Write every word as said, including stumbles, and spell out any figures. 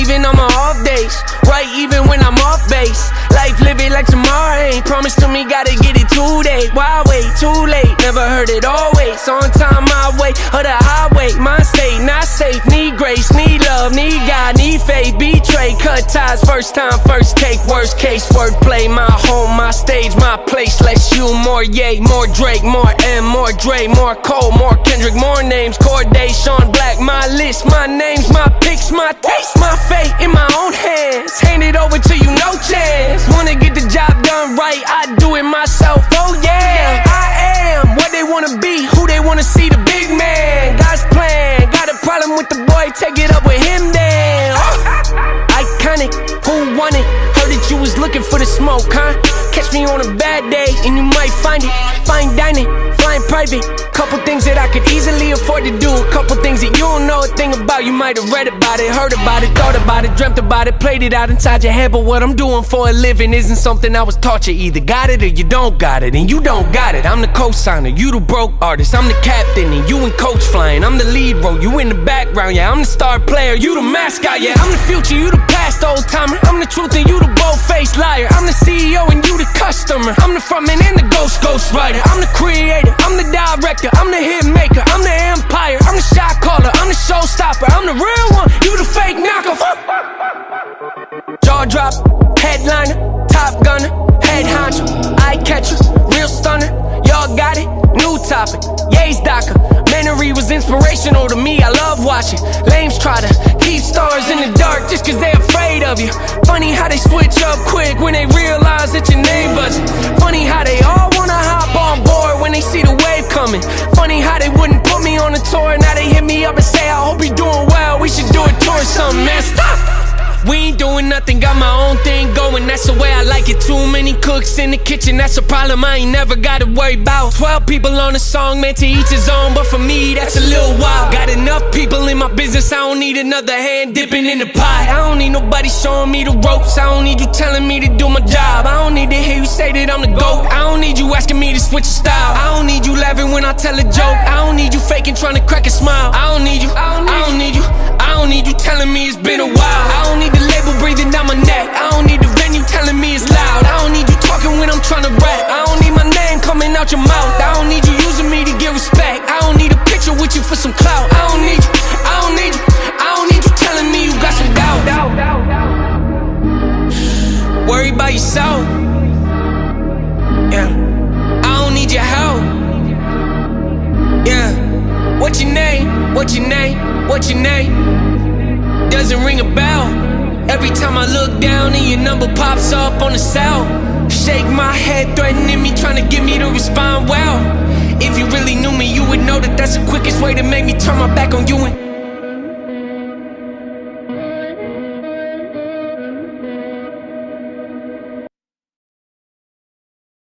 even on my off days. Right, even when I'm off base. Life live it like tomorrow ain't. Promise to me, gotta get it today. Why wait? Too late. Never heard it always. On time, my way, or the highway. My state, not safe. Need grace, need love, need God, need faith. Betray, cut ties. First time, first take. Worst case, wordplay. My home, my stage, my place. Less you, more Ye, more Drake, more M, more Dre, more Cole, more Kendrick, more names. Corday, Sean Black, my list, my names, my picks, my taste, my fate in my own hands. Hand it over to you, no chance. Wanna get the job done right, I do it myself. Oh yeah, I am what they wanna be, who they wanna see, the big man. God's plan, got a problem with the boy, take it up with him then. Oh. Iconic, who won it? Heard that you was looking for the smoke, huh? Catch me on a bad day and you might find it. Fine dining, flying private. Couple things that I could easily afford to do. A couple things that you don't know a thing about. You might have read about it, heard about it, thought about it, dreamt about it, played it out inside your head. But what I'm doing for a living isn't something I was taught. You either got it or you don't got it, and you don't got it. I'm the co-signer, you the broke artist. I'm the captain and you and coach flying. I'm the lead role, you in the background. Yeah, I'm the star player, you the mascot. Yeah, I'm the future, you the past, old timer. I'm the truth and you the bold-faced liar. I'm the C E O and you the customer. I'm the frontman and the ghost ghost writer. I'm the creator, I'm the director, I'm the hit maker, I'm the empire, I'm the shot caller, I'm the showstopper, I'm the real one, you the fake knockoff. Jaw drop, headliner, top gunner, head honcho, eye catcher, real stunner. Y'all got it, new topic, Ye's Docker. Memory was inspirational to me, I love watching lames try to keep stars in the dark just cause they afraid of you. Funny how they switch up quick when they realize that your name buzzing. Funny how they all wanna hop on board when they see the wave coming. Funny how they wouldn't put me on a tour, now they hit me up and say I hope you're doing well, we should do a tour or something, man, stop! We ain't doing nothing, got my own thing going, that's the way I like it. Too many cooks in the kitchen, that's a problem I ain't never gotta worry about. Twelve people on a song, man, to each his own, but for me, that's a little wild. Got enough people in my business, I don't need another hand dipping in the pot. I don't need nobody showing me the ropes, I don't need you telling me to do my job. I don't need to hear you say that I'm the GOAT, I don't need you asking me to switch your style. I don't need you laughing when I tell a joke, I don't need you faking trying to crack a smile. I don't need you, I don't need you, I don't need you telling me it's been a while. I don't need the label breathing down my neck, I don't need the venue telling me it's loud. I don't need you talking when I'm trying to rap, I don't need my name coming out your mouth. I don't need you using me to get respect, I don't need a picture with you for some clout. I don't need you, I don't need you, I don't need you telling me you got some doubt. Worry about yourself, yeah, I don't need your help, yeah. What's your name, what's your name, what's your name? Doesn't ring a bell. Every time I look down and your number pops up on the cell. Shake my head, threatening me, trying to get me to respond well. If you really knew me, you would know that that's the quickest way to make me turn my back on you and